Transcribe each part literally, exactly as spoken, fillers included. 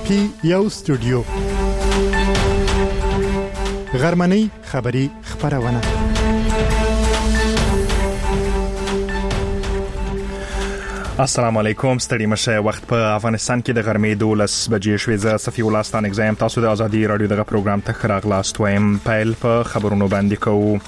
کې یو استودیو غرمنۍ خبری خبرونه السلام علیکم ستړي مشه وخت په افغانستان کې د غرمې دولس بجې شوې. زه صفي الله ستانک زم تاسو د ازادي رادیو دغه پروګرام ته خراغلاست وایم. پیل په خبرونو باندې کوو.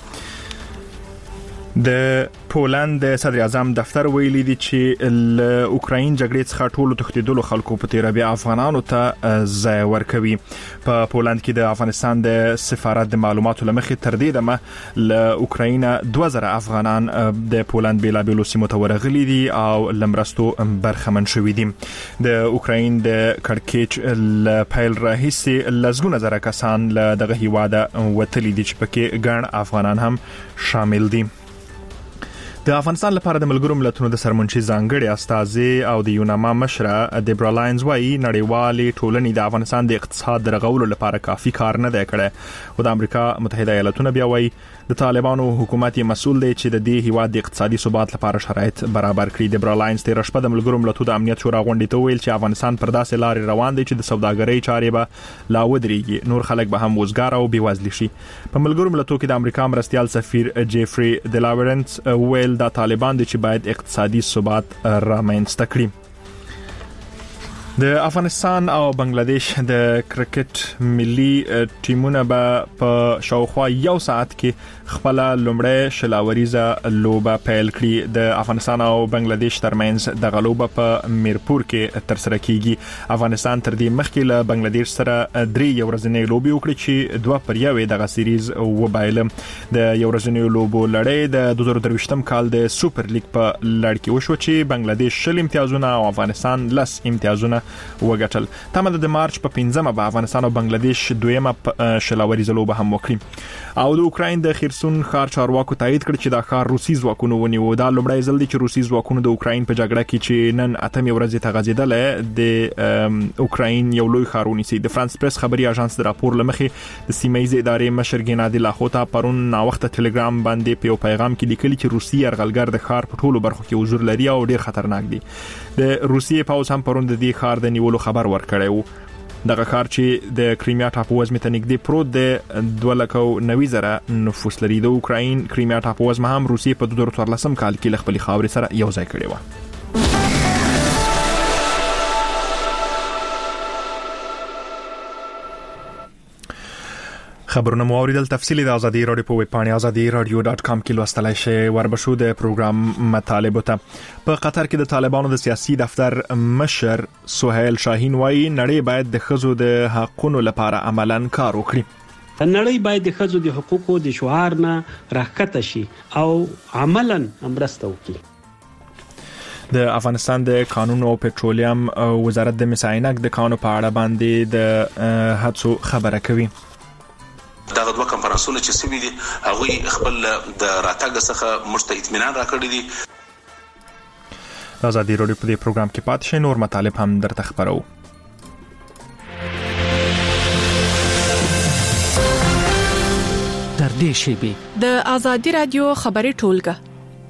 د پولند د صدر اعظم دفتر ویلي دی چې ل اوکراین جګړې څخه ټولو تښتیدلو خلکو په تیر بیا افغانانو ته ځای ورکوي. په پولند کې د افغانستان د سفارت د معلوماتو لمخې تر دې دمه ل اوکراین دوه زره افغانان د پولند بلابلو سیمو ته ورغلي دي او لمرستو برخمن شوي دي. د اوکراین د کړکېچ ل پیل راهیسې لزګونه زره کسان له دغه هیواده وتلي دي چې پکې ګڼ افغانان هم شامل دي. د افغانستان لپاره د ملګرو ملتونو د سرمنشي ځانګړي استازي او د یوناما مشره دیبرا لاینز وايي نړیوالې ټولنې د افغانستان د اقتصاد درغولو لپاره کافي کار نه دی کړی. او د امریکا متحده ایالاتونو بیا وايي د طالبانو حکومت مسؤل دی چې د دې هیواد د اقتصادي ثبات لپاره شرایط برابر کړي. دیبرا لاینز تیر شپه د ملګرو ملتونو د امنیت شورا غونډې ته ویل چې افغانستان پر داسې لارې روان دی چې د سوداګرۍ چارې به لا ودرېږي، نور خلک به هم وزګار او بېوزلي شي. په ملګرو ملتونو کې د امریکا مرستیال سفیر جيفري دلاورنس ویل دا طالبان دي چې باید اقتصادي ثبات رامنځته کړي. د افغانستان او بنگلاديش د کرکټ ملي ټیمونه به په شاوخوا یو ساعت کې خپل لومړی شلاوریزه لوبه پیل کړي. د افغانستان او بنگلاديش ترمنځ د غلوبه په میرپور کې تر سره کیږي. افغانستان تر دې مخکې له بنگلاديش سره درې یو ورځنۍ لوبي وکړي چې دوه پر یو دغه سیریز وبایل. د یو ورځنۍ لوبو لړۍ د دوه زره درویشتم کال د سوپر لیګ په لړ کې وشو چې بنگلاديش شل امتیازونه او افغانستان لس امتیازونه وګټل. تمه د مارچ په پنځمه به افغانستان او بنگلاديش دویمه شلاوریزه لوبه هم وکړي. او د اوکراین د خرسون ښار چارواکو تایید کړ چې دا ښار روسي ځواکونو ونیو. دا لومړی ځل دی چې روسي ځواکونو د اوکراین په جګړه کې چې نن اتمې ورځې ته غځېدل د اوکراین یو لوی ښار ونیسي. د فرانس پریس خبري اژانس د راپور لمخې د سیمایي ادارې مشر ګنادي لاخوتا پرون نا وخت ټلګرام باندې په پیغام کې لیکلي چې روسي يرغلګر د ښار په ټولو برخو کې حضور لري او ډیر خطرناک دي. د روسیې پاوز هم پرون د دې ښار د نیولو خبر ورکړی وو. دغه ښار چې د کریمیا ټاپووزمې ته نږدې پروت دی دوه لکه نوي زره نفوس لري. د اوکراین کریمیا ټاپووزمه هم روسیې په دوه زره څوارلسم کال کې له خپلې خاورې سره یو ځای کړې وه. خبرونه مو اوریدل. تفصیلی د ازادي رادیو په ویب پاڼه ازادي رادیو ډاټ کام کې لوستلای شئ. وربشو د پروګرام مطالب ته په قطر کې د طالبانو د سیاسي دفتر مشر سهیل شاهین وايي نړۍ باید د ښځو د حقوقو لپاره عملاً کار وکړي. نړۍ باید د ښځو د حقوقو د شعار نه راښکته شي او عملاً مرسته وکړي. د افغانستان د قانون او پټرولیم وزارت د مساینک د قانون په اړه باندې د هڅو خبره کوي. دغه دوه کنفرانسونه چې سوي دي هغه خپل د راتګ څخه مشته اطمینان راکړي دي. ازادي رادیو په دې پروګرام کې پاتې شئ، نور مطالب هم درته خبرو. تر دې شی د ازادي رادیو خبري ټولګه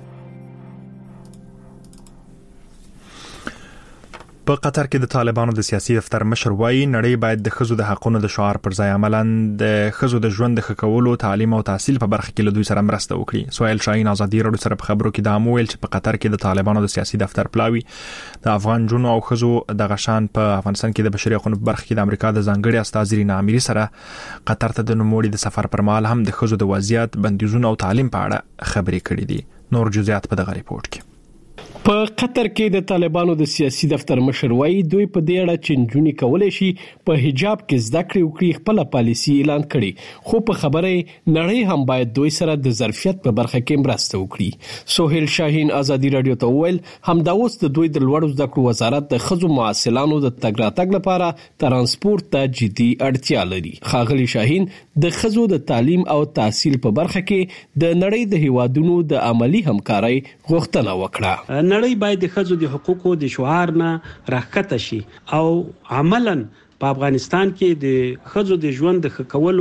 په قطر کې د طالبانو د سیاسي دفتر مشر وايي نړۍ باید د ښځو د حقوقو د شعار پر ځای عملاً د ښځو د ژوند د ښه کولو، تعلیم او تحصیل په برخه کې له دوی سره مرسته وکړي. سهیل شاهین ازادي رادیو سره په خبرو کې دا ویل چې په قطر کې د طالبانو د سیاسي دفتر پلاوی د افغان جنو او ښځو د غشان په افغانستان کې د بشري حقوقو په برخه کې د امریکا د ځانګړي استاذ رینا اميري سره قطر ته د نوموړي د سفر پر مهال هم د ښځو د وضعیت، بندیزونو او تعلیم په اړه خبرې کړې دي. نور جزئیات په دغه ریپورت کې. په قطر کې د طالبانو د سیاسي دفتر مشر وايي دوی په دې اړه چې نجونې کولای شي په حجاب کې زده کړې وکړي خپل پالیسي اعلان کړي، خو په خبره نړۍ هم باید دوی سره د ظرفیت په برخه کې مرسته وکړي. سهیل شاهین ازادي رادیو ته ویل همدا اوس د دوی د لوړو زده کړو وزارت د ښځو معاصلانو د تګ راتګ لپاره ترانسپورت ته جدي اړتیا لري. خاغلی شاهین د ښځو د تعلیم او تحصیل په برخه کې د نړۍ د هیوادونو د عملی همکارۍ غوښتنه وکړه. نړۍ باید د ښځو د حقوقو د شعار نه راښکته شي او عملاً په افغانستان کې د ښځو د ژوند د ښه کولو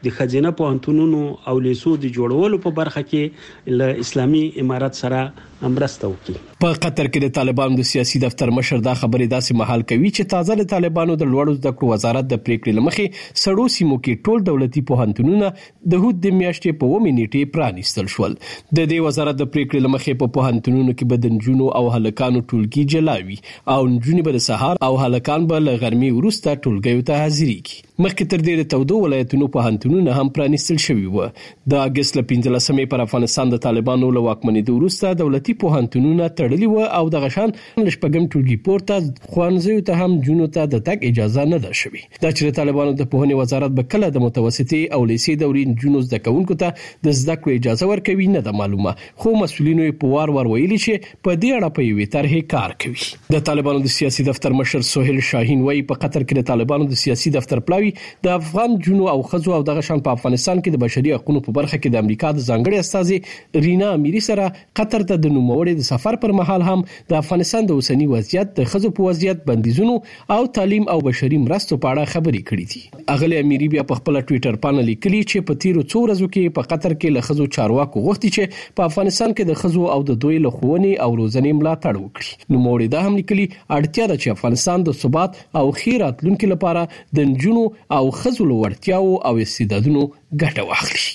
د خزینه پوهنتونونو او لیسو د جوړولو په برخه کې له اسلامي امارت سره مرسته وکړي. په قطر کې د طالبانو د سیاسي دفتر مشر دا خبرې داسې مهال کوي چې تازه د طالبانو د لوړو زده کړو وزارت د پریکړې لمخې سړو سیمو کې ټول دولتي پوهنتونونه د هوت د میاشتې په اوومې نیټې پرانیستل شول. د دې وزارت د پریکړې لمخې په پوهنتونونو کې به د نجونو او هلکانو ټولګي جلاوي او نجونې به د سهار او هلکان به له غرمې وروسته ټولګیو ته حاضرېږي. مخکې تر دې د تودو ولایتونو پوهنتونونه هم پرانیستل شوي وو. د اگست ل پنځلسمې پر افغانستان د طالبانو له واکمنۍ وروسته دولتي پوهنتونونه تړلي و او د غشان لشپګم ټولګي پورته خوانځیو ته هم جنونو ته د تګ اجازه نه ده شوې. دا چې د طالبانو د پوهنې وزارت به کله د متوسطي او لیسې دورې جنونو زده کوونکو ته د زده کړې اجازه ورکوي نه ده معلومه، خو مسؤلینو په وار وار ویلي چې په دې اړه په یوې طرحې کار کوي. د طالبانو د سیاسي دفتر مشر سہیل شاهین وايي په قطر کې د طالبانو د سیاسي دفتر پلاوی د افغان جنونو او خزو او د غشان په افغانستان کې د بشري حقوقو په برخه کې د امریکا د ځانګړي استاذ رینا امیری سره قطر ته د نوموړي د سفر پر مهال هم د افغانستان د اوسنی وضعیت، د خزو په وضعیت، بندیزونو او تعلیم او بشري مرستو په اړه خبرې کړې دي. اغلی امیری بیا په خپل ټوئیټر باندې لیکلي چې په تیرو څو ورځو کې په قطر کې له خزو چارواکو غوښتي چې په افغانستان کې د خزو او د دوی له ښوونې او روزنې ملاتړ وکړي. نوموړي دا هم لیکلي اړتیا ده چې افغانستان د ثبات او ښې راتلونکي لپاره د نجونو او خزو له وړتیاو او استعدادونو ګټه واخلي.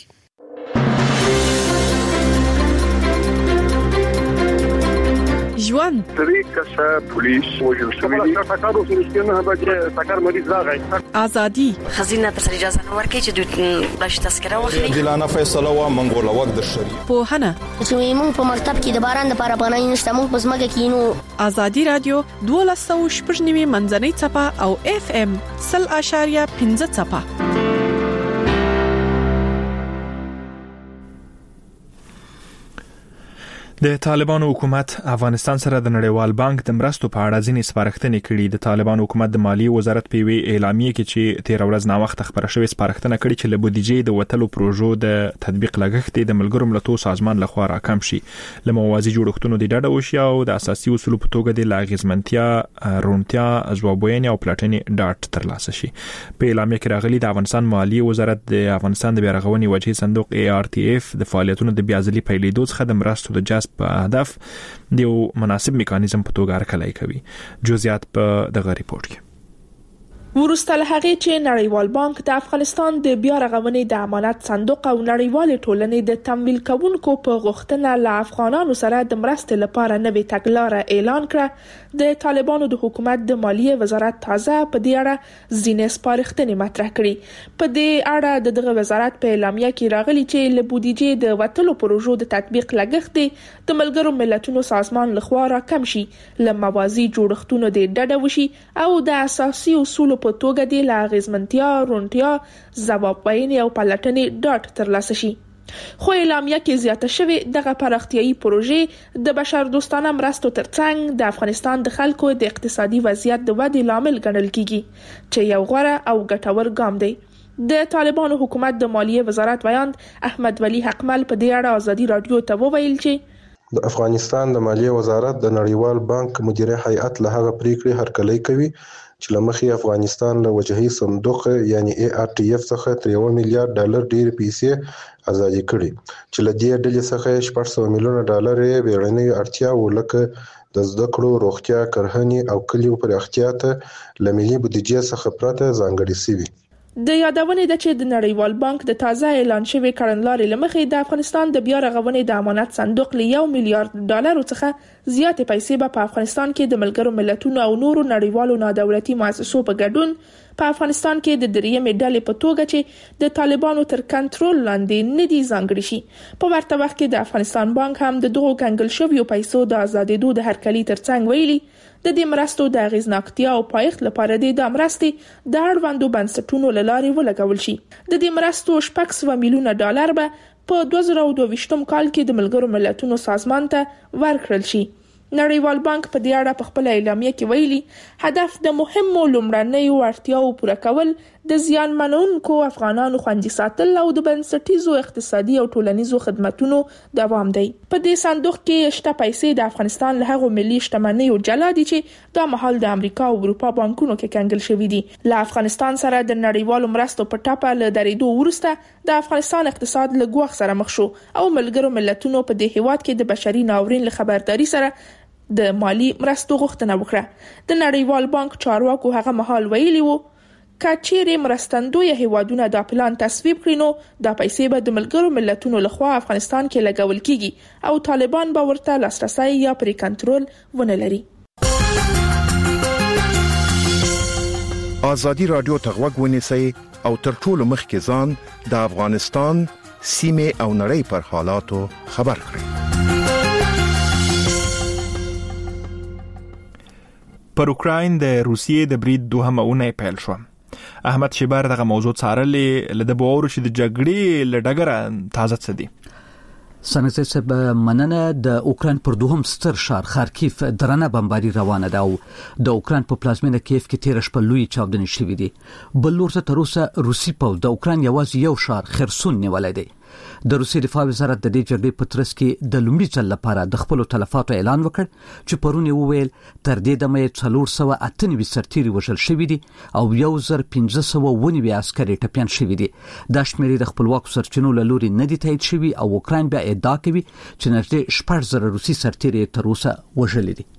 ژوند طریقه پولیس وجل شوی دی تاکارو سرشتنه به تاکار مریض راغی ازادي خزینه پر اجازه نه ورکړي چې دوی بلش تذکره واخلي. جلانه فیصله وا منګوله وخت د شری په هنه چې موږ په مکتب کې د باران د لپاره بنای نشته، موږ په ځمکه کې نو. ازادي رادیو دوه سوه شپږ نیمه منځنۍ چپه او اف ام صفر اشاریه پنځه چپه. د طالبانو حکومت افغانستان سره د نړیوال بانک د مرستو په اړه ځینې سپارښتنې کړي. د طالبانو حکومت د مالیې وزارت په وی اعلامیه کې چې تیر ورځ نا وخت خبره شوې سپارښتنه کړي چې له بودیجې د وټلو پروژو د تطبیق لګښت د ملګرو ملتونو سازمان لخوا راکم شي، له موازي جوړښتونو د ډډه وشي او د اساسي اصولو په توګه د لاغزمنتیا، رونتیا، ځوابوینې او پلاټنې ډاټ ترلاسه شي. په اعلامیه کې راغلي د افغانستان مالیې وزارت د افغانستان د بیارغونې وجهي صندوق ای آر ټی اف د فعالیتونو د بیازلي پیلېدو څخه د مرستو د جذب په هدف د یو مناسب میکانیزم په توګه هرکلی کوي. جزئیات په دغه ریپورت کې. وروسته له هغې چې نړیوال بانک د افغانستان د بیا رغونې د امانت صندوق او نړیوال ټولنې د تمویل کوونکو په غوښتنه له افغانانو سره د مرستې لپاره نوې تګلاره اعلان کړه، د طالبانو د حکومت د مالیې وزارت تازه په دې اړه ځینې سپارښتنې مطرح کړي. په دې اړه د دغه وزارت په اعلامیه کې راغلي چې له بودیجې د وټلو پروژو د تطبیق لګښت د ملګرو ملتونو سازمان لخوا راکم شي، له موازي جوړښتونو د ډډه وشي او د اساسي اصولو په توګه د لاغزمنتیا، رونتیا، ځوابوینې او پلټنې ډاټ ترلاسه شي. خو اعلامیه کې زیاته شوی دغه پراختیايي پروژې د بشر دوستانه مرستو ترڅنګ د افغانستان د خلکو د اقتصادي وضعیت د ودې لامل ګڼل کیږي، چې یو غوره او ګټور ګام دی. د طالبانو حکومت د مالیې وزارت ویاند احمد ولی حقمل په دې اړه ازادي رادیو ته وویل چې د افغانستان د مالیې وزارت د نړیوال بانک مدیره هیئت له هغه پریکړې هرکلی کوي چې لمخې افغانستان له وجهي صندوق یعنی ای آر ټی اف څخه تر یو میلیارډ ډالر ډېر پیسې ازادي کړي، چې له دې ډلې څخه شپږ سوه میلیونه ډالر یې بیړنۍ اړتیاوو لکه د زده کړو، روغتیا، کرهنې او کلیو پراختیا ته له ملي بودیجې څخه پرته ځانګړي شوي. د یادونې ده چې د نړیوال بانک د تازه اعلان شوی کړنلارې لمخې د افغانستان د بیا رغونې د امانت صندوق له یو میلیارډ ډالرو څخه زیاتې پیسې به په افغانستان کې د ملګرو ملتونو او نورو نړیوالو نادولتي مؤسسو په ګډون په افغانستان کې د دریمې ډلې په توګه چې د طالبانو تر کنټرول لاندې نه دي ځانګړي شي. په ورته وخت کې د افغانستان بانک هم د دغو کنګل شویو پیسو د آزادېدو د هرکلي ترڅنګ ویلي د دې مرستو د اغیزناکتیا او پایښت لپاره د مرستې د اړوندو بنسټونو له لارې ولګول شي. د دې مرستو شپږ سوه میلیونه ډالر به په دوه زره دوه ویشتم کال کې د ملګرو ملتونو سازمان ته ورکړل شي. نړیوال بانک په دې اړه په خپل اعلامیه کې ویلي هدف د مهمو لومړنیو اړتیاو پوره کول، د زیان منونکو افغانانو خوندي ساتل او د بنسټیزو اقتصادي او ټولنیزو خدماتونو دوام دی. په دې صندوق کې شته پیسې د افغانستان له هغو ملي شتمنیو جلا دي چې دا مهال د امریکا او اروپا بانکونو کې کنګل شوي دي. له افغانستان سره د نړیوالو مرستو په ټاپه له درېدو وروسته د افغانستان اقتصاد له ګواښ سره مخ شو او ملګرو ملتونو په دې هیواد کې د بشري ناورین له خبرداري سره د مالی مرستو غوښتنه وکړه. د نړیوال بانک چارواکو هغه مهال ویلي وو کچېرې مرستندوی هیوادونه دا پلان تصویب کړي نو دا پیسې به د ملګرو ملتونو لخوا افغانستان کې لګول کیږي او طالبان به ورته لاسرسي یا پرې کنټرول ونه لري. ازادي رادیو ته غوږ ونیسئ او تر ټولو مخکې ځان د افغانستان سیمه او نړۍ پر حالاتو خبر کړئ. پر اوکراین د روسیې د برید دوهمه اونۍ پیل شو. احمد شیبر دغه موضوع څارلې لده بوور چې د جګړې لډګره تازه څه دي. سنځه سب مننه د اوکراین پر دوهم ستر ښار خارکیف درنه بمباري روانه ده او د اوکراین په پلازمینه کیف کې تیر شپه لوی چاودنې شوې دي. بل لورته تر اوسه روسي پوځ د اوکراین یوازې یو ښار خرسون نیولای دی. د روسي دفاع وزارت د دې جګړې په ترڅ کې د لومړي ځل لپاره د خپل تلفاتو اعلان وکړ چې پرون یې وویل تر دې دمه څلور سوه اته نوي سرتیري وژل شوي دي او یو زر پنځه سوه اووه نوي عسکر ټپیان شوي دي. دا شمېرې د خپلواکو سرچینو له لوري نه دي تایید شوي او اوکراین بیا ادعا کوي چې نږدې شپږ زره روسي سرتیري تر اوسه وژلي دي.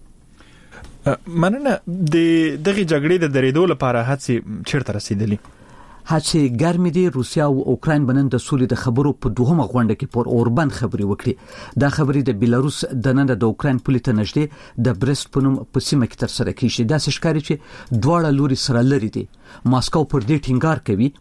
مننه. د دغه جګړې د درېدو لپاره هڅې چیرته رسیدلې؟ هڅې ګرمې دي. روسیا او اوکراین بنن د سولې د خبرو په دوهمه غونډه کې پر اوربند خبرې وکړي. دا خبرې د بیلاروس د نن د اوکراین پولې ته نږدې د برست په نوم په سیمه کې تر سره کیږي. دا ښکاري چې دواړه لوري سره لري دي. ماسکو پر دې ټینګار کوي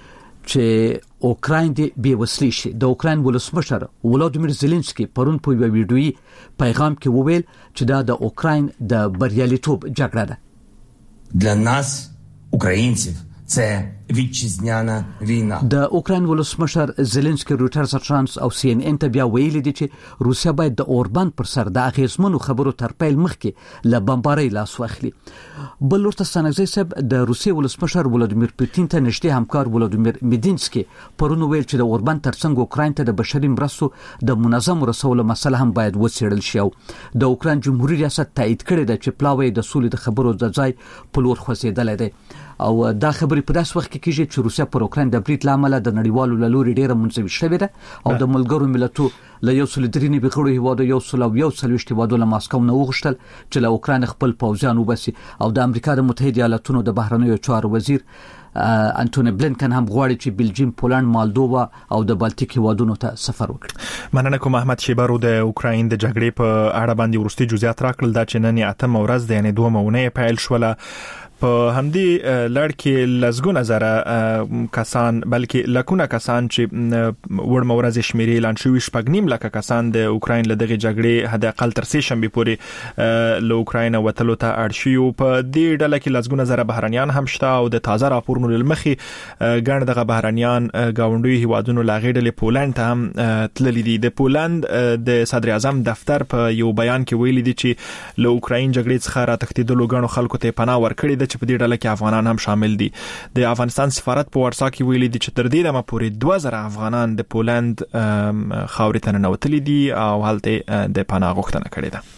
چې اوکراین دی بې وسلې شي. د اوکراین ولسمشر ولادیمیر زيلنسکي پرون په یو ویډیويي پیغام کې وویل چې دا د اوکراین د بریالیتوب جګړه ده. для нас українців це ویچزنیانا وینا. د اوکراین ولسمشر زيلنسکي روټرز اژانس او سی ان ان ته بیا ویلي دي چې روسیا باید د اوربند پر سر د اغیزمنو خبرو تر پیل مخکې له بمبارۍ لاس واخلي. بل ورته سنځي سب د روسي ولسمشر ولادیمیر پوتین ته نږدې همکار ولادیمیر میدینسکي پرون ویل چې د اوربند ترڅنګ اوکراین ته د بشري مرستو د منظم رسولو مسله هم باید وڅېړل شي. او د اوکراین جمهوریت ریاست تایید کړی دی چې پلاوی د سولې د خبرو د ځای په لور خوځېدلی دی او دا خبرې په داس وخت کې کیږي چې روسیا پر اوکراین د برید لامل د نړیوالو لوري ډیره منځوي شوې ده او د ملګرو ملتونو له یو سل درې نه بغړو هیوادو یو سل او یو سلويشت هیوادو له ماسکو نه وغوښتل چې له اوکراین خپل پوځیان وباسي او د امریکا د متحده ایالاتونو د بهرنیو چارو وزیر انټونی بلینکن هم غواړي چې بلجیم، پولند، مالدووا او د بالټیک هیوادونو ته سفر وکړي. مننه کوم احمد شیبرو. د اوکراین د جګړې په اړه باندې ورستي جزئیات راکړل دا چې نن اتم ورځ د یعنی دوه مونې پیل شوله. په همدې لړ کې لزګونه زره کسان بلکې لکونه کسان چې وړ مورز شمیرې اعلان شوی شپږنیم لکه کسان د اوکراین له دغه جګړې حد اقل تر سه شنبه پورې له اوکراین وتلو ته اړ شي. په دې ډله کې لزګونه زره بهرنیان هم شته او د تازه راپورونو لمخې ګڼ دغه بهرنیان گاونډي هیوادونو لا غېډلې پولند ته هم تللي دي. د پولند د صدر اعظم دفتر په یو بیان کې ویلي دي چې له اوکراین جګړې څخه را تښتېدلو ګڼو خلکو ته پناه ورکړي ده چې په دې ډله کې افغانان هم شامل دي. د افغانستان سفارت په ورسا کې ویلي دي چې تر دې دمه پورې دوه زره افغانان د پولند خاورې ته ننوتلي دي او هلته د پناه غوښتنه کړې ده.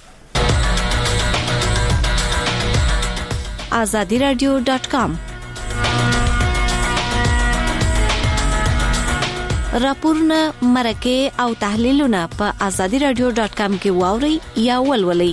azadi radio dot com راپورونه مرکه او تحلیلونه په azadi radio dot com کې واوري یا ولولئ.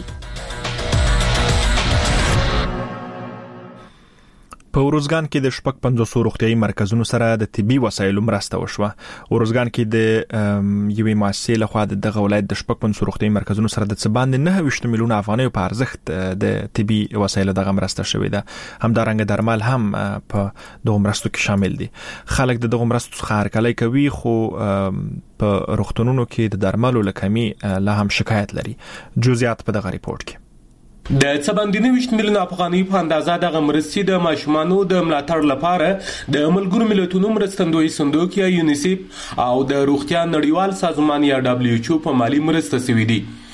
په ورزګان کې د شپږ پنځوس روغتيایي مرکزونو سره د طبي وسایلو مرسته وشوه. ورزګان کې د یوې مؤسسې لخوا د ولایت د شپږ پنځوس روغتيایي مرکزونو سره د څباندې نه ویشت میلیونه افغانۍ په ارزښت د طبي وسایلو دغه مرسته شوې ده. همدارنګه درمل هم په دغه مرستو کې شامل دي. خلک د دغه مرستو څخه هرکلی کوي خو په روغتونونو کې د درملو لکمي لا هم شکایت لري. جزئیات په دغه ریپورت کې د څباندې نوښت میلیون افغانۍ په اندازه د مرستې د ماشومانو د ملاتړ لپاره د ملګرو ملتونو مرستندوی صندوق یا یونیسف او د روغتیا نړیوال سازمان یا دبليو ایچ او په مالی مرسته سوي دي.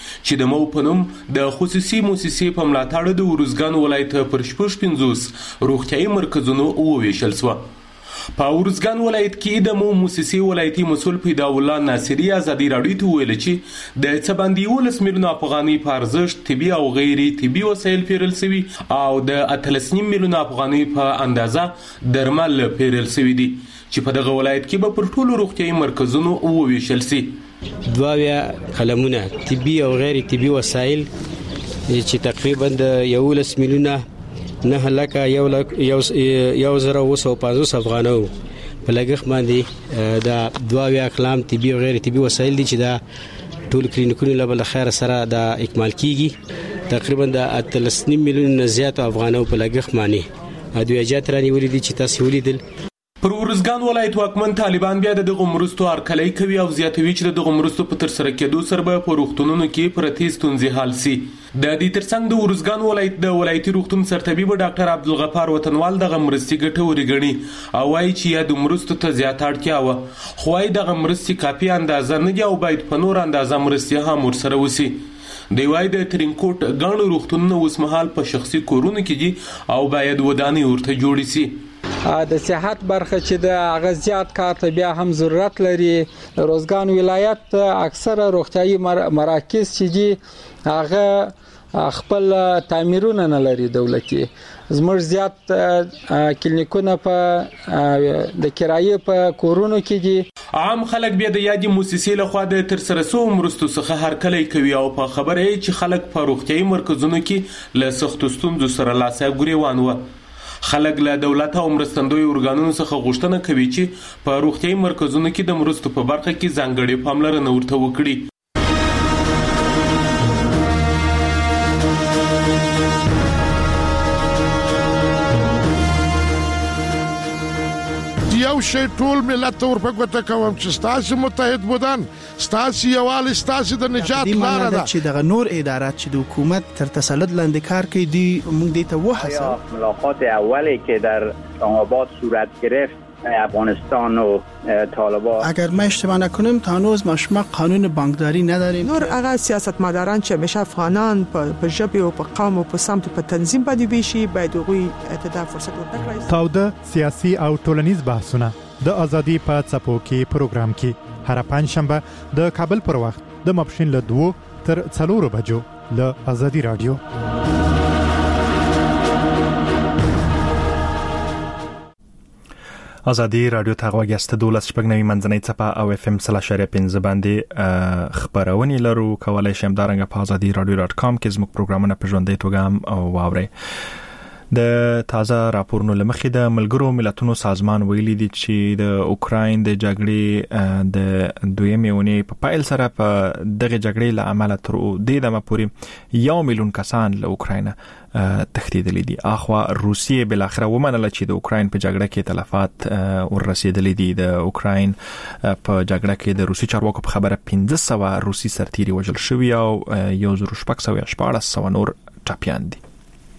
چې د مو په نوم د خصوصي مؤسسې په ملاتړ د ورزګان ولایت پر شپږ پنځوس روغتیايي مرکزونو وویشل شو. په ورزګان ولایت کې د مو مؤسسې ولایتي مسؤل پیدا الله ناصری ازادي راډیو ته ویل چې د څه باندې ولس میلیونه افغاني په ارزښت طبي او غیر طبي وسایل پیرل شوي او د اتلس نیم میلیونه افغاني په اندازه درمل پیرل شوي دي چې په دغه ولایت کې به پر ټولو روغتیايي مرکزونو وویشل شي. دواویا قلمونه طبي او غیر طبي وسایل چې تقریبا د یولس میلیونه نه لکه یو لک یو یو زره وسو پنځوس افغانو په لګښت باندې د دواویا اقلام طبي او غیر طبي وسایل دي چې دا ټول کلینیکونو له بل خیر سره د اکمال کیږي. تقریبا د اتلس نیم میلیون زیات افغانو په لګښت باندې ادویجات رانی ولیدي چې تاسو ولیدل. پر ورزګان ولایت واکمن طالبان بیا د دغه مرستو هرکلی کوي او زیاتوي چې د دغه مرستو په تر سره کېدو سره به په روغتونونو کې پرتې ستونزې حل شي. د دې ترڅنګ د ورزګان ولایت د ولایتي روغتون سرطبیب ډاکټر عبدالغفار وطنوال دغه مرستې ګټورې ګڼي او وایي چې یا د مرستو ته زیاته اړتیا وه خو وايي دغه مرستې کافي اندازه نه دي او باید په نور اندازه مرستې هم ورسره وشي. دی وايي د ترینکوټ ګڼ روغتونونه اوس مهال په شخصي کورونو کې دي او باید ودانۍ ورته جوړې شي. د صحت برخه چې د اغزيات کار ته بیا هم ضرورت لري. روزګان ولایت اکثره روغتيایي مراکز چې دي هغه خپل تعمیرونه نه لري دولتي. زموږ زیات کلینیکونه په د کرایې په کورونو کې دي. عام خلک بیا د یادي مؤسسې له خوا د تر سره سو مرستو څخه هرکلی کوي او په خبره چې خلک په روغتيایي مرکزونو کې له سختو ستونزو سره لاس ګریوان و. خلک له دولت او مرستندوی ارګانونو څخه غوښتنه کوي چې په روغتيایي مرکزونو کې د مرستو په برخه کې ځانګړې پاملرنه ورته وکړي. یو شی ټول ملت ور په ګوته کوم چې ستاسو متحد بودن ستاسو یوال ستاسو د نجات لار ده چې د نور ادارات چې د حکومت تر تسلط لاندې کار کوي دی موږ دې ته وحسه. ملاقات اولی که در اسلام آباد صورت گرفت افغانستان و طالبان اگر ما اشتباه نکنم تا هنوز ما شما قانون بانکداری نداریم. نور هغه سیاستمداران چې همیشه افغانان په ژبه او په قوم او په سمت په تنظیم باندې ویشي باید غوي اتدا فرصت ورکړي. تاوده سیاسي او ټولنیز بحثونه د ازادي په څپو کې پروګرام کې هر پنځ شنبه د کابل پر وخت د ماپښین له دوه تر څلورو بجو له ازادي رادیو. ازادي رادیو ته غوږیاست دولس شپږ نوي منځنۍ څپه او اف ام سلا شریعه پنځه باندې خبرونه لرو. کولای شئ همدارنګه په ازادي رادیو ډاټ کام کې زموږ پروګرامونه په ژوندۍ توګه هم واورئ. د تازه راپورونو لمخې د ملګرو ملتونو سازمان ویلي دي چې د اوکراین د جګړې د دویمې اونۍ په پایل سره په دغه جګړې له امله تر دې دمه پورې یو میلیون کسان له اوکراین تښتېدلي دي. اخوا روسیې بل اخر ومنله چې د اوکراین په جګړه کې تلفات ورسېدلي دي. د اوکراین په جګړه کې د روسي چارواکو په خبره پنځه سوه روسي سرتیري وژل شوي او یو زر شپږ سوه شپاړس سوه نور ټپیان دي.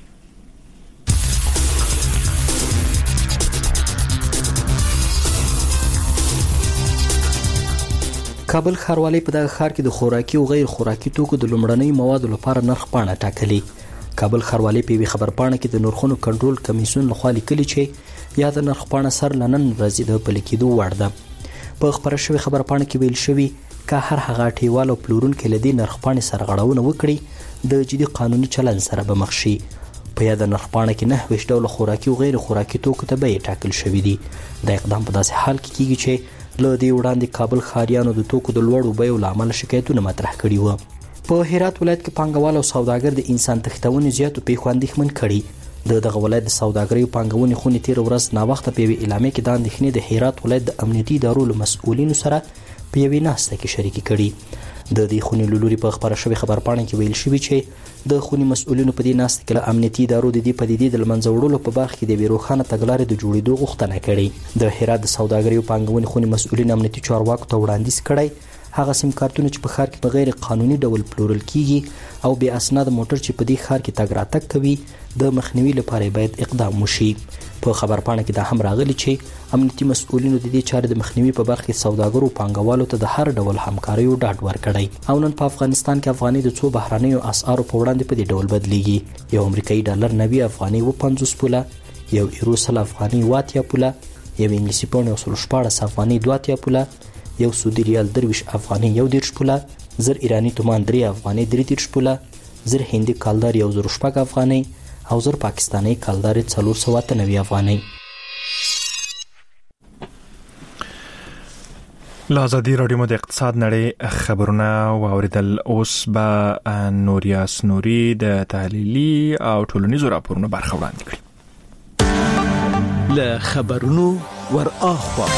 کابل ښاروالۍ په دغه ښار کې د خوراکي او غیر خوراکي توکو د لومړنۍ موادو لپاره نرخ پاڼه ټاکلې. کابل ښاروالۍ په یوه خبرپاڼه کې د نرخونو کنټرول کمیسیون لخوا لیکلي چې یا د نرخ پاڼه سر لنن ورځې د پلي کېدو وړ ده. په خبره شوې خبرپاڼه کې ویل شوي که هر هغه اټیوال او پلورونکي له دې نرخ پاڼې سره غړونه وکړي د جدي قانوني چلند سره به مخ شي. په یاد نرخ پاڼه کې نه ویشت ډول خوراکي او غیر خوراکي توکو ته بیې ټاکل شوې دي. دا اقدام په داسې حال کې کیږي چې له دې وړاندې کابل ښاریانو د توکو د لوړو بیو له امله شکایتونه مطرح کړي وو. په هرات ولایت کې پانګوال او سوداګر د انسان تښتونې زیاتو پیښو اندېښمن کړي. د دغه ولایت د سوداګرۍ او پانګونې خونې تېره ورځ ناوخته په یوې اعلامیه کې دا اندېښنې د هرات ولایت د امنیتي ادارو له مسؤلینو سره په یوې ناسته کې شریکې کړي. د دې خونې له لوري په خپره شوې خبرپاڼه کې ویل شوي چې د خونې مسؤلینو په دې ناسته کې له امنیتي ادارو د دې پدیدې د له منځه وړلو په برخه کې د یوې روښانه تګلارې د جوړېدو غوښتنه کړې. د هرات د سوداګرۍ او پانګونې خونې مسؤلین امنیتي چارواکو ته وړاندیز کړی هغه سیم کارتونه چې په ښار کې په غیر قانوني ډول پلورل کیږي او بې اسناد موټر چې په دې ښار کې تګ راتګ کوي د مخنیوي لپاره باید اقدام وشي. په خبرپاڼه کې دا هم راغلی چې امنیتي مسؤلینو د دې چارې د مخنیوي په برخه کې سوداګرو پانګوالو ته د هر ډول همکاریو ډاډ ورکړی. او نن په افغانستان کې افغاني د څو بهرنیو اسعارو په وړاندې په دې ډول بدلیږي. یو امریکایي ډالر نوي افغاني و پنځوس پوله، یو ایرو سل افغاني و اتیا پوله، یو انګلیسي پاونډ یو سل شپاړس افغاني دوه اتیا پوله، یو سعودي ریال درویش افغاني یو دېرش پوله، زر ایراني تومان درې افغاني درې دېرش پوله، زر هندي کالدار یو زر شپږ افغاني او زر پاکستاني کالدار څلور سوه اته نوي افغاني. له ازادي راډیو د اقتصاد نړۍ خبرونه واوریدل. اوس به نوریاس نوري د تحلیلي او ټولنیزو راپورونو برخه وړاندې کړي. له خبرونو ور اخوا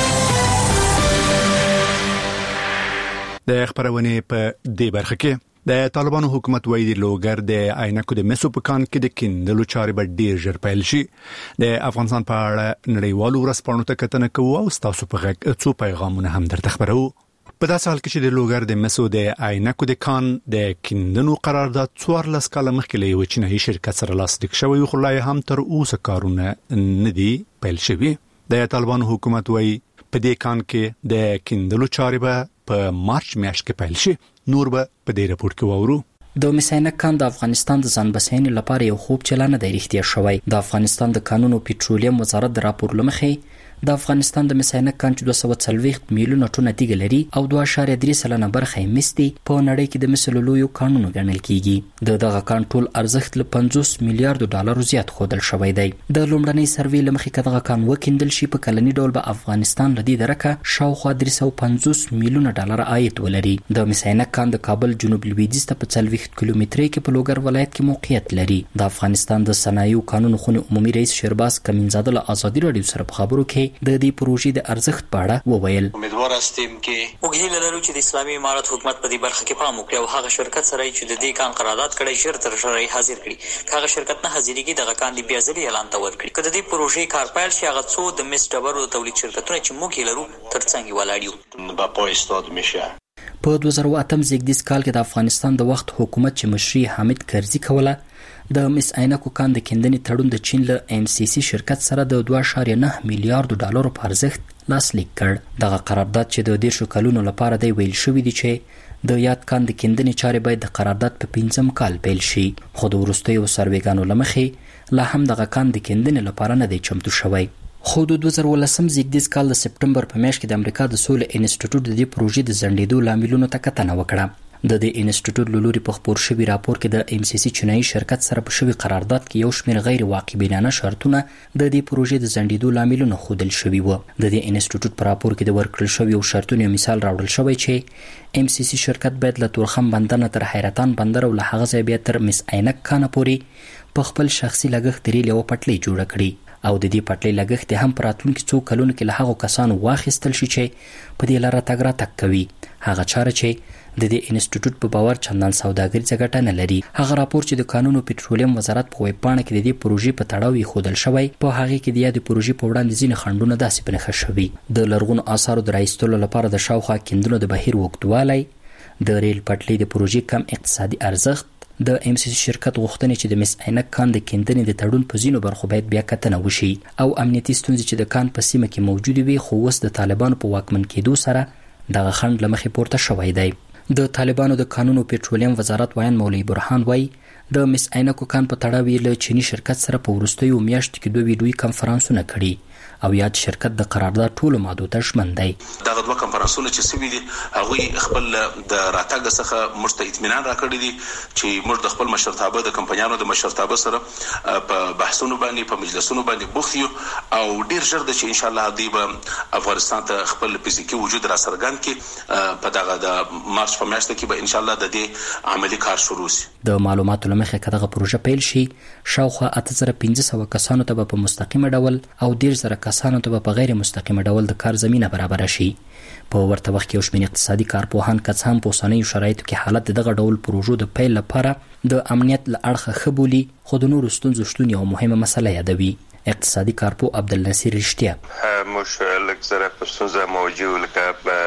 د خبرونه په دې برخه کې د طالبانو حکومت وایي د لوګر د عینکو د مسو په کان کې د کیندلو چارې به ډیر ژر پیل شي. د افغانستان په اړه نړیوالو ورځپاڼو ته کتنه کوو او تاسو په غږ څو پیغامونه هم درته خبرو. په داسې حال کې چې د لوګر د مسو د عینکو د کان د کیندنو قرارداد څوارلس کاله مخکې له یو چینایي شرکت سره لاسلیک شوی خو لا هم تر اوسه کارونه نه دي پیل شوي. د طالبانو حکومت وایي په دې کان کې د کیندلو چارې به په مارچ میاشت کې پیل شي. نور به په دې راپور کې وورو. د مساینک کان د افغانستان د ځان بسیاینې لپاره یو خوب چلانه دی رښتیا شوی. د افغانستان د کانونو پېټرولیم وزارت د راپور لمخې د افغانستان د مساینک کان چې دوه سوه څلوېښت میلیونه ټنه تیږه لري او دوه اعشاریه درې سلنه برخه یې مس دي په نړۍ کې د مسو له لویو کانونو ګڼل کیږي. د دغه کان ټول ارزښت له پنځوس میلیارډو ډالرو زیات ښودل شوی دی. د لومړنۍ سروې له مخې که دغه کان وکیندل شي په کلني ډول به افغانستان له دې درکه شاوخوا درې سوه پنځوس میلیونه ډالر عاید ولري. د مساینک کان د کابل جنوب لویدیځ ته په څلوېښت کیلومترۍ کې په لوګر ولایت کې موقعیت لري. د افغانستان د صنایعو کانونو خونې عمومي رئیس شیرباز کمینزاده له ازادي راډیو سره په خبرو کې د دې پروژې د ارزښت په اړه وویل. امیدوار استیم کې موږ هیله لرو چې د اسلامي امارت حکومت په دې برخه کې پام وکړي او هغه شرکت سره چې د دې کان قرارداد کړی ژر تر ژره حاضر کړي. هغه شرکت نه حاضرېږي دغه کان د بیا ځلې اعلان ته ورکړي. که د دې پروژې کار پیل شي هغه څو د مس ډبرو د تولید شرکتونه چې موږ یې لرو ترڅنګ ولاړ یو به پای استاد میشه. په دوه زره اتم زیږدیز کال کې د افغانستان د وخت حکومت چې مشري حامد کرزي کوله د مس عینکو کان د کیندنې تړون د چین له ایم سی سی شرکت سره د دوه اعشاریه نه میلیارډو ډالرو په ارزښت لاسلیک کړ. دغه قرارداد چې د دېرشو کلونو لپاره دی ویل شوی دی چې د یاد کان د کیندنې چارې باید د قرارداد په پنځم کال پیل شي خو د وروستیو سروېګانو له مخې لا هم دغه کان د کیندنې لپاره نه دی چمتو شوی. خو د دوه زره ولسم زیږدیز کال د سپټمبر په میاشت کې د امریکا د سولې انسټیټیوټ د دې پروژې د ځنډېدو لاملونو ته کتنه وکړه. د دې انسټیټیوټ له لوري په خپور شوي راپور کې د ایم سی سی چینایي شرکت سره په شوي قرارداد کې یو شمېر غیر واقعبینانه شرطونه د دې پروژې د ځنډېدو لاملونه ښودل شوي وو. د دې انسټیټیوټ په راپور کې د ورکړل شویو شرطونو یو مثال راوړل شوی چې ایم سی سی شرکت باید له تورخم بندر نه تر حیرتان بندر او له هغه ځایه بیا تر مس عینک کانه پورې په خپل شخصي لګښت ریل یوه پټلۍ جوړه کړي او د دې پټلۍ لګښت هم په راتلونکي څو کلونو کې له هغو کسانو واخیستل شي چې په دې لاره تګ راتګ کوي. هغه چاره چې د دې انسټیټیوټ په باور چندان سوداګریزه ګټه نه لري. هغه راپور چې د کانونو پېټرولیم وزارت په ویب پاڼه کې د دې پروژې په تړاو ایښودل شوی په هغې کې د یادې پروژې په وړاندې ځینې خنډونه داسې په نښه شوي. د لرغونو آثارو د رایستلو لپاره د شاوخوا کیندنو د بهیر اوږدوالی، د ریل پټلۍ د پروژې کم اقتصادي ارزښت، د ایم سی سی شرکت غوښتنې چې د مس عینک کان د کیندنې د تړون په ځینو برخو باید بیا کتنه وشي او امنیتي ستونزې چې د کان په سیمه کې موجودې وي خو اوس د طالبانو په واکمن کېدو سره دغه خنډ له مخې پورته شوی دی. د طالبانو د کانونو پېټرولیم وزارت وایي مولوي برهان وایي د مس عینکو کان په تړاو یې له چیني شرکت سره په وروستیو میاشتو کې دوه ویډیویي کنفرانسونه کړي او یاد شرکت د قرارداد ټولو مادو ته ژمن دی. دغه دوه کنفرانسونه چې سوي دي هغوی خپل د راتګ څخه موږ ته اطمینان راکړی دي چې موږ د خپل مشرتابه د کمپنیانو د مشرتابه سره په بحثونو باندې په مجلسونو باندې بوخت یو او ډیر ژر د چې ان شاء الله دوی به افغانستان ته خپل فزیکي وجود را څرګند کړي. په دغه د مارچ په میاشت کې به ان شاء الله د دې عملی کار شروع شي. د معلوماتو له مخې که دغه پروژه پیل شي شاوخوا اته زره پنځه سوه کسانو ته به په مستقیمه ډول او دېرش زره کسانو ته به په غیر مستقیمه ډول د کار زمینه برابره شي. په ورته وخت کې یو شمېر اقتصادي کارپوهان که څه هم په اوسنیو شرایطو کې حالت د دغه ډول پروژو د پیل لپاره د امنیت له اړخه ښه بولي خو د نورو ستونزو شتون یوه مهمه مسله یادوي. اقتصادي کارپو عبدالنصیر رښتیا موږ لږ زره پر ستونزه موجود لکه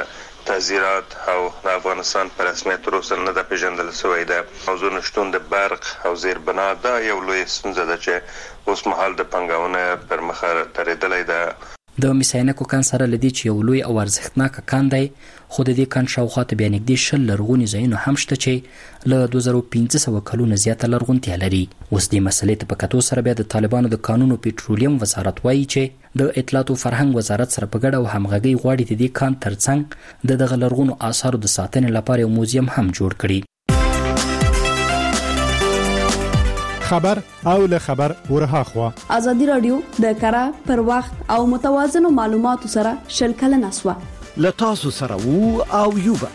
تعزیرات او د افغانستان په رسمیت تر اوسه نه ده پیژندل شوې ده. موضوع نشتون د برق او زیربنا دا یو لوی ستونزه ده چې اوس مهال د پنګاونه پر مخ ترېدلې ده. د مس عینکو کان سره لدی چې یو لوی او ارزښتناک کان دی، خو د دې کان شاوخوا ته بیا نږدې شل لرغوني ځایونه هم شته چې له دوه زره پنځه سوه کلونو زیاته لرغونتیا لري. اوس دې مسلې ته په کتو سره بیا د طالبانو د قانون او پټرولیم وزارت وایي چې د اطلاعات او فرهنګ وزارت سره په ګډه او همغږي غواړي د دې کان ترڅنګ د دغه لرغونو آثارو د ساتنې لپاره یو موزیم هم جوړ کړي. خبر او له خبر ورها خوا ازادي رادیو د کارا پر وخت او متوازن معلوماتو سره شلکل نسوه ل تاسو سره وو او یوبا.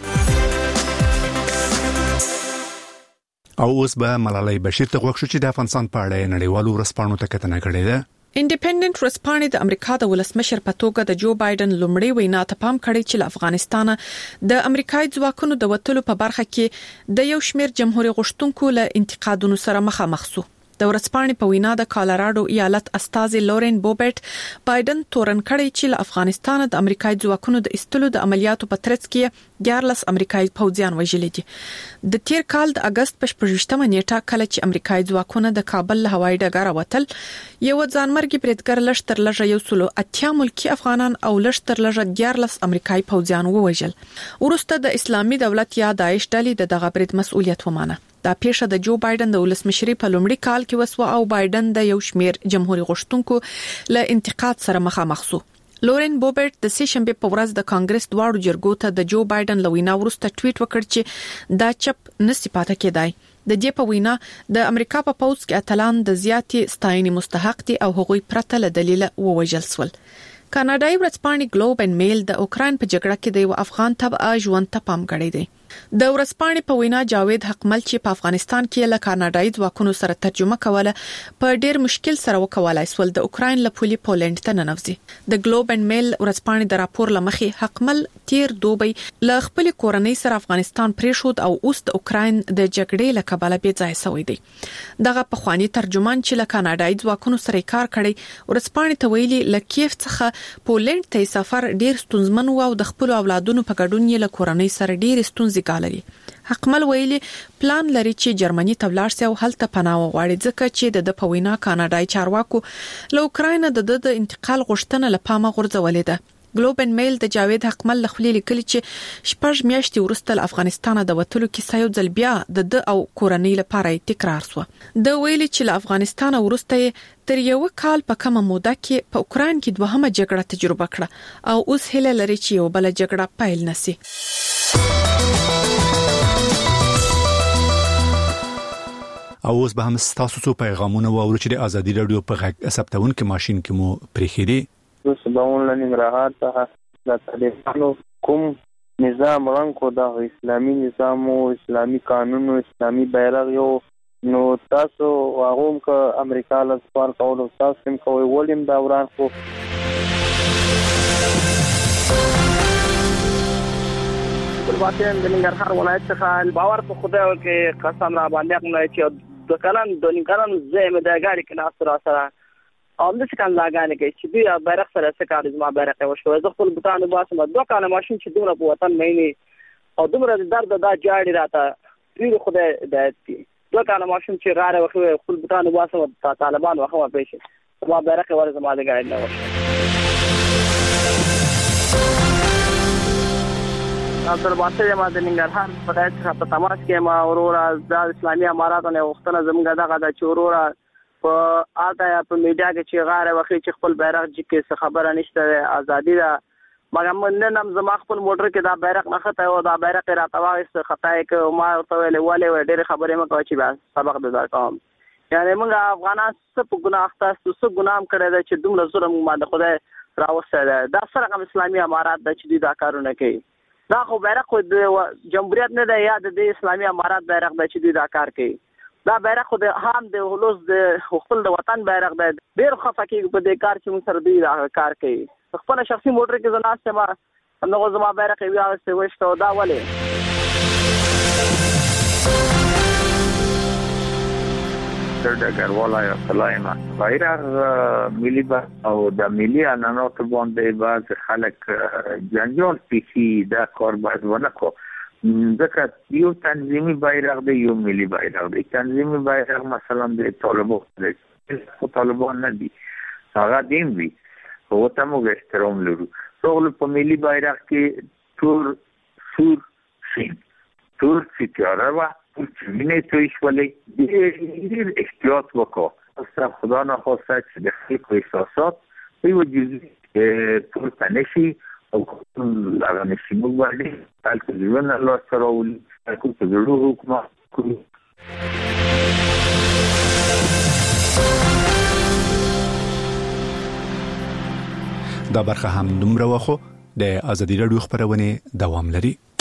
او اوس به ملالۍ بشیر ته غوښتل چې د افغانستان په اړه نړیوالو ورسپانو ته کتنه کړې ده. انډیپندنت ورسپانې د امریکا د ولسمشر په توګه د جو بایدن لومړی وینا ته پام کړی چې له افغانستان د امریکایي ځواکونو د وټلو په برخه کې د یو شمېر جمهوریت غوښتونکو له انتقادونو سره مخامخ شو. د ورسپانې په وینا د کالراډو ایالت استازي لورن بوبټ بایدن تورن کړی چې له افغانستان د امریکایي ځواکونو د استلو د عملیاتو په ترڅ کې دیارلس امریکایي پوځیان وژل دي. د تیر کال د اگست په شپږمه نیټه کله چې امریکایي ځواکونه د کابل له هوایي ډګره وتل، یو ځانمرګي بریدګر لشتر لږه یو سلو اتیا ملکی افغانان او لشتر لږه دیارلس امریکایي پوځیان ووژل. ورسته د اسلامي دولت یا داعش ډلې د دغه برید مسؤلیت ومانه. دا پیښه د جو بایدن د ولسمشري په لومړي کال کې وسوه او بایدن د یو شمېر جمهوریت غوښتونکو له انتقاد سره مخامخ شو. لورن بوبټ د سې شنبه په ورځ د کانګرس دواړو جرګو ته د جو بایدن لوینا ورسته ټویټ وکړ چې دا چپ نسی پاتې کېدای. د دې په وینا د امریکا په پوځ کې اتلان د زیاتې ستاینې مستحق دي او هغوی پرته له دلیل ووژل شول. کاناډایي ورځپاڼې ګلوب اینډ میل د اوکراین په جګړه کې د یو افغان تبع ژوند ته پام کړی دی. د ورځپاڼې په وینا جاوید حقمل چې په افغانستان کې له کاناډایي ځواکونو سره ترجمه کوله په ډیر مشکل سره وکولای سول د اوکراین له پولي پولند ته ننوځي. د ګلوب اینډ میل ورځپاڼې د راپور لمخې حقمل تیر دوبي له خپل کورنۍ سره افغانستان پریښود او اوس د اوکراین د جګړې له کبله بې ځای شوی دی. دغه پخوانی ترجمان چې له کاناډایي ځواکونو سره کار کړی ورځپاڼې ته ویلي له کیف څخه پولند ته سفر ډیر ستونزمن و او د خپل اولادونو په ګډون یې له کورنۍ سره ډیر ستونزې ګالري. حقمل ویلي پلان لري چې جرمني ته ولاړ شي او هلته پناه وغواړي ځکه چې د پوینا کاناډایي چارواکو له اوکراین د د انتقال غوښتنه لپاره غورځولې ده. ګلوب اینډ میل د جاوید حقمل لخوا لیکلي چې شپږ میاشتې وروسته له افغانستان د وټلو کیسه یو ځل بیا د د او کورنۍ لپاره تکرار شو. د ویلي چې له افغانستان وروسته تر یو کال په کومه موده کې په اوکراین کې دوهمه جګړه تجربه کړه او اوس هله لري چې یو بل جګړه پیل نشي. او اوس به هم تاسو څو پیغامونه واورئ چې د ازادي رادیو په غږ ثبتون کې ماشين کې مو پریخي سباون لنګرهار ته د طالبانو کوم نظام رنګ د اسلامي نظام او اسلامي قانون او اسلامي بیرغ یو نو تاسو هغه ک امریکا له سوال کول تاسو هم کوي ولیم دا وران خو ولواطن د ننګرهار ولایت څخه باور په خدای او کې قسم را باندې کوم چې د کلن د ننګرهار زموږ د غاړي کې ناس را سره او د څنګه لاګانې کې چې دوی بیرغ سره څه کار زما بیرغ او شو زه خپل بوتانو باسم دوه کاله ماشين چې دومره په وطن مې او دومره درد دا جاړي راته دوی خدای د دوه کاله ماشين چې غاره وخت خپل بوتانو باسم طالبان واخوا پېښه زما بیرغ ور زما د غاړي نه وشه اصل واسطه ما د ننګرهار په دای څخه په تماس کې ما اورورا د اسلامي اماراتو نه وختونه زمونږ دغه د چورورا په آتا په میډیا کې چې غاره وخت چې خپل بیرغ چې څه خبره نشته ازادي ده مګر من نن زما خپل موټر کې دا بیرغ نه خطا او دا بیرغ راتواغست خطا کې ما ورته ویلې ولې ډېر خبرې مکو چې بس سبق د ځکم یعنی موږ افغانان څه په ګناه اخته څه ګناه کړی دا چې دومره ظلم ما د خدای راوسته دا سره کوم اسلامي امارات د چې دا کارونه کوي دا خو بیرغ د جمهوریت نه دی یا د اسلامي امارات بیرغ د چې دا کار کوي دا بیرغ خو د هم د هلوز د خپل د وطن بیرغ دی ډیر خفه کېږي په دې کار چې موږ سره دوی کار کوي خپل شخصي موټر کې زناسته ما نو زما بیرغ یې واسطه وشته دا ولې کمانډر ډګروال آیت الله ایمان بیرغ ملي او د ملي عنعناتو باندې بعض خلک جنجال پیښي دا کار باید ونه کو ځکه یو تنظیمي بیرغ دی یو ملي بیرغ دی تنظیمي بیرغ مثلا د طالبان دی خو طالبان نه دي هغه دین وی او ته موږ احترام لرو ټول په ملي بیرغ کې تور سور شین تور سیتیاره و چې وینې توی شولې ډېر احتیاط وکړو اصلا خدا نخواسته چې د خلکو احساسات په یو جزء پورته نشي او هغه نشي موږ باندې تلک ژوند الله سره ولي تلک په زړه حکومت کوي دا برخه هم دومره وخو د ازادي راډیو خبرونه دوام لري